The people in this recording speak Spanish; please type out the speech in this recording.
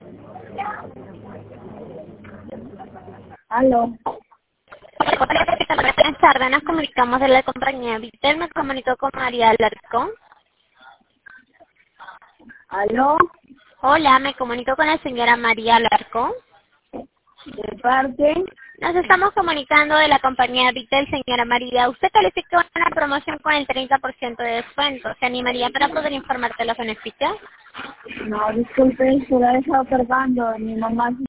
Aló. Hola, ¿qué tal? Buenas tardes, nos comunicamos de la compañía Vitel, me comunicó con María Alarcón. Aló. Hola, me comunico con la señora María Alarcón. De parte. Nos estamos comunicando de la compañía Vitel, señora María. Usted calificó una promoción con el 30% de descuento. ¿Se animaría para poder informarte de los beneficios? No, disculpe, se la he dejado cargando. Mi mamá